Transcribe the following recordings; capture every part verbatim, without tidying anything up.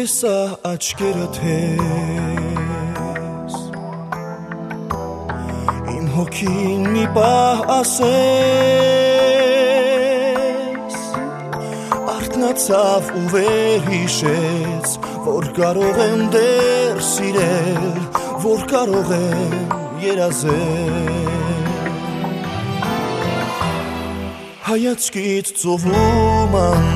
տեսա աչքերդ ես Իմ հոգին մի պահ ասես Արթնացավ ու վեր հիշեց Որ կարող եմ դեռ սիրել Որ կարող եմ երազել Հայացքիդ ծովում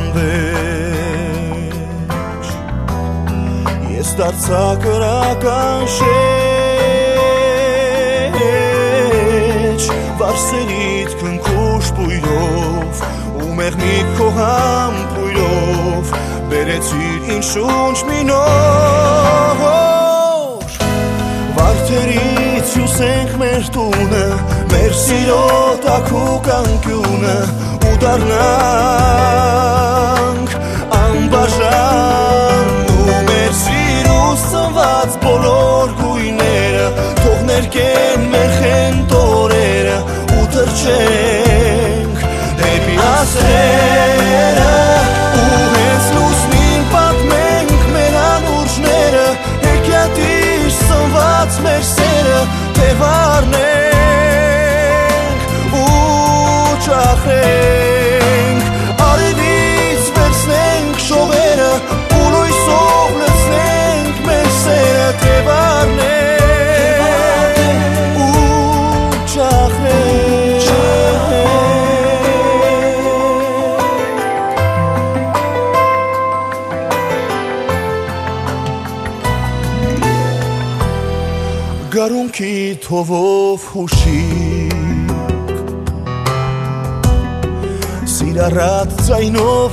անվեջ Ես դարձա կրական շեջ Վարսերիդ քնքուշ բույրով Ու մեղմիկ քո համբույրով Բերեցիր ինձ շունչ մի նոր Վարդերից հյուսենք մեր տունը Մեր սիրո տաքուկ անկյունը Ու դառնանք անբաժան Ու մեր սիրու սնված բոլոր գույները Թող ներկեն մեր խենթ օրերը Ու թռչենք դեպի աստղերը Ու հենց լուսնին պատմենք մեր անուրջները Հեքիաթի սնված մեր սերը Տևարնենք ու ճախրենք Արևից վերցնենք շողերը ու լույսով լցնենք մեր սերը Տևարնենք ու ճախրենք Գարունքի թովով հուշիկ Սիրառատ ձայնով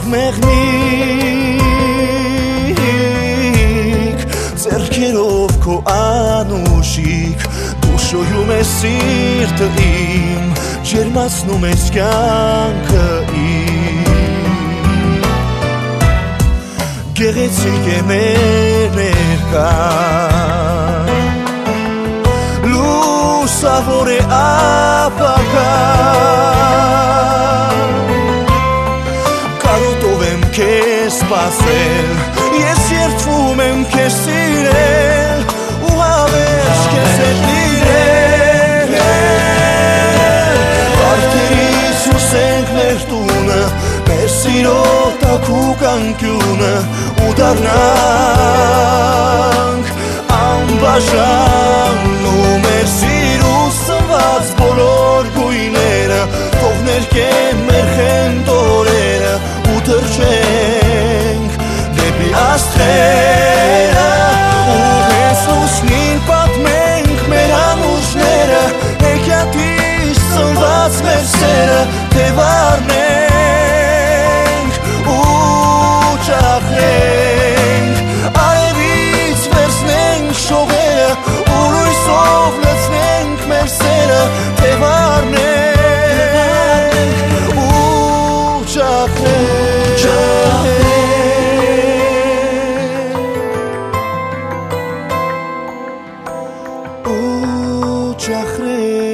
մեղմիկ Ձեռքերով քո անուշիկ Դու շոյում ես սիրտը իմ Ջերմացնում ես կյանքը իմ Գեղեցիկ է մեր ներկան Լուսավոր է ապագան Կարոտով եմ քեզ սպասել Ես երդվում եմ քեզ սիրել Ու հավերժ քեզ հետ լինել Վարդերից հյուսենք մեր տունը Մեր սիրո տաքուկ անկյունը Ու դառնանք անբաժան Ու մեր սիրու սնված բոլոր գույները Թող ներկեն մեր խենթ օրերը Ու թռչենք դեպի աստղերը Ու հենց լուսնին պատմենք մեր անուրջները Հեքիաթի սնված մեր սերը Տևարնենք ու ճախրենք Արևից վերցնենք շողերը Ու լույսով լցնենք մեր սերը Տևարնենք ու ճախրենք Ու ճախրենք